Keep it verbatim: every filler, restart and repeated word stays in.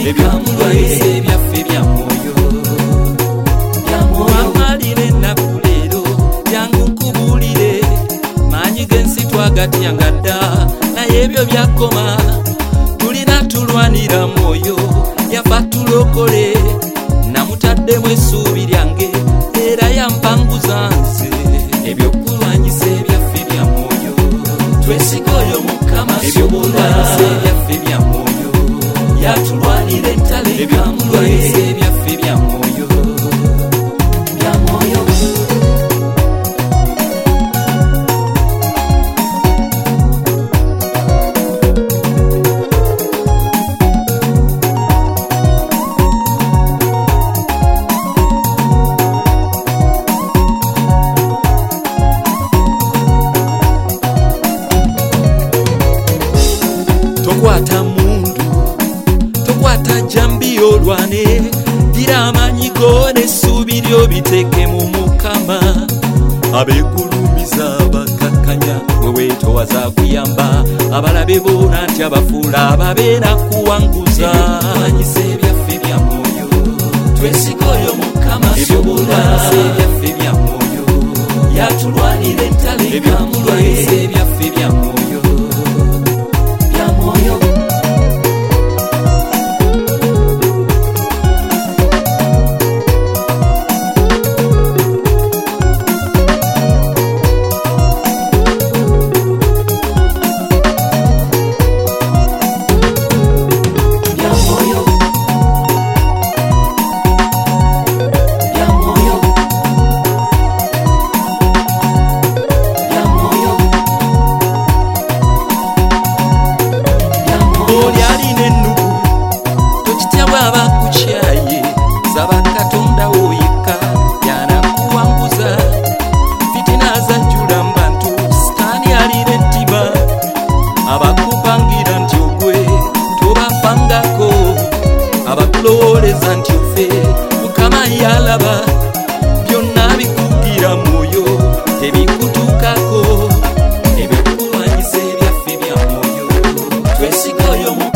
ebyamulwaise byaffe bya mwoyo amalire ennaku leero jangu nkubuulire maanyi g'ensi twagatyanga dda naye ebyo byakoma tulina tulwanira mwoyo yafa tulokole namutaddemu essuubi lyange era yampanguza nze ebyokulwanyisa ebyaffe bya mwoyo twesiga oyo mukama ebyokulwanyisa ebyaffe bya mwoyo yatulwanira entalo ebyamulwanyisa ebyaffe bya mwoyo bya mwoyo tokwata mundu tokwata jambi olwane gira amanyi go n'essuubi lyo biteeke mu mukama abeegulumiza bakkakkanya wewe towaza kuyamba abalabe boona nti abafuula ababeera kuwanguza ebyobulwanyisa ebyaffe bya mwoyo twesiga oyo mukama ebyobulwanyisa ebyaffe bya mwoyo yatulwanira entalo ebyamulwanyisa ebyaffe bya mwoyo bya mwoyo oli alina ennugu tokitya bw'aba kukyaye saba katonda wo yekka yanakuwanguza fitina zajjula mu bantu sitaani alina ettima abakupangira nti ogwe tobafangako abakulowooleza nti ofe mukama yalaba byonna bikugira mwoyo tebikutuukako ebyokulwanyisa ebyaffe bya mwoyo twesiga oyo